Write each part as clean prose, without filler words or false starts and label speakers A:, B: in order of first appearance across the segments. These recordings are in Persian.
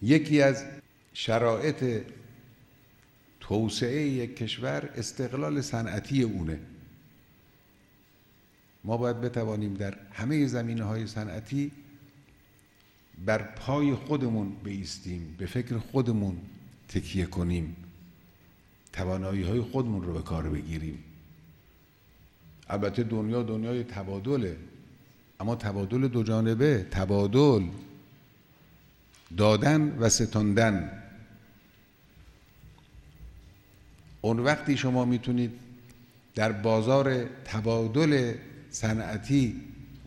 A: یکی از شرایط توسعه یک کشور استقلال صنعتی اونه. ما باید بتوانیم در همه زمینه‌های صنعتی بر پای خودمون بایستیم، به فکر خودمون تکیه کنیم، توانایی‌های خودمون رو به کار بگیریم. البته دنیا دنیای تبادله، اما تبادل دو جانبه، تبادل، دادن و ستاندن. اون وقتی شما میتونید در بازار تبادل صنعتی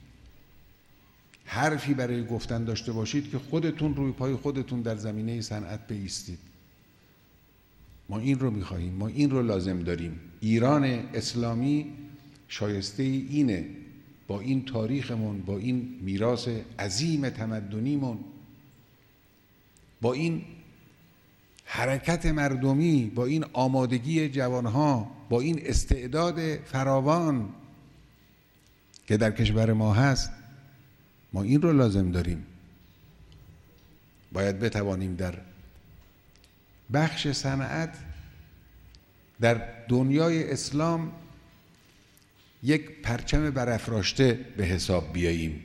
A: حرفی برای گفتن داشته باشید که خودتون روی پای خودتون در زمینه صنعت بایستید. ما این رو میخواهیم، ما این رو لازم داریم. ایران اسلامی شایسته اینه، با این تاریخمون، با این میراث عظیم تمدنیمون، با این حرکت مردمی، با این آمادگی جوانها، با این استعداد فراوان که در کشور ما هست، ما این رو لازم داریم. باید بتوانیم در بخش صنعت در دنیای اسلام یک پرچم برافراشته به حساب بیاییم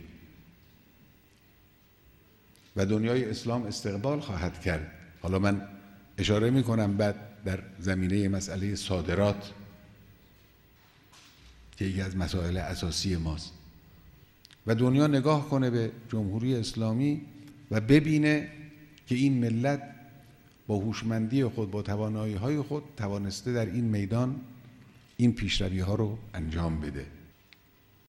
A: و دنیای اسلام استقبال خواهد کرد. حالا من اشاره میکنم بعد در زمینه مسئله صادرات که یکی از مسائل اساسی ماست و دنیا نگاه کنه به جمهوری اسلامی و ببینه که این ملت با هوشمندی خود، با توانایی‌های خود توانسته در این میدان این پیشروی‌ها رو انجام بده.